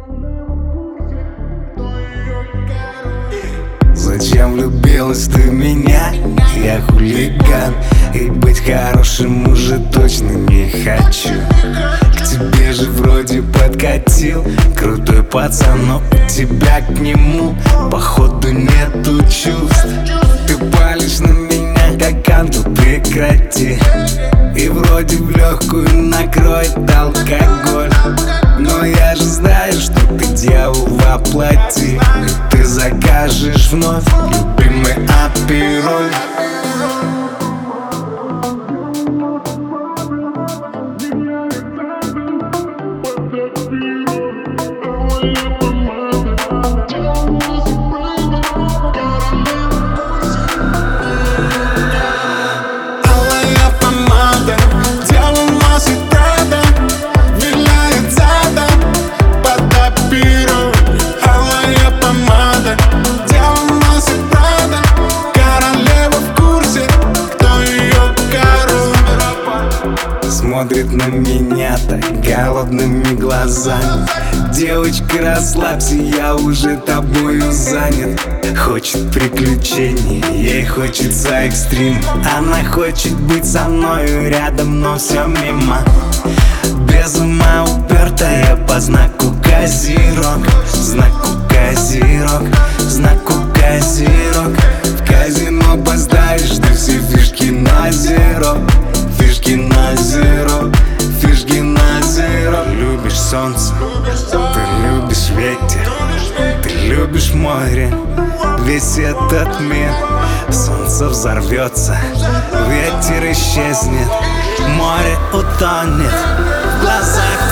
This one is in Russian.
Зачем влюбилась ты в меня? Я хулиган, и быть хорошим уже точно не хочу. К тебе же вроде подкатил крутой пацан, но у тебя к нему походу нету чувств. Ты палишь на меня как канту, прекрати. И вроде в легкую накроет алкоголь, но я же знаю, что ты дьявол воплоти. И ты закажешь вновь любимый апероль. Смотрит на меня так голодными глазами. Девочка, расслабься, я уже тобою занят. Хочет приключений, ей хочется экстрим. Она хочет быть со мною рядом, но все мимо. Без ума упертая по знаку козерог. Знаку козерог, знаку козерог. В казино поставишь ты все фишки на зеро. Фишки на зеро, фишки на зеро. Любишь солнце, ты любишь ветер, ты любишь море, весь этот мир. Солнце взорвется, ветер исчезнет, море утонет в глазах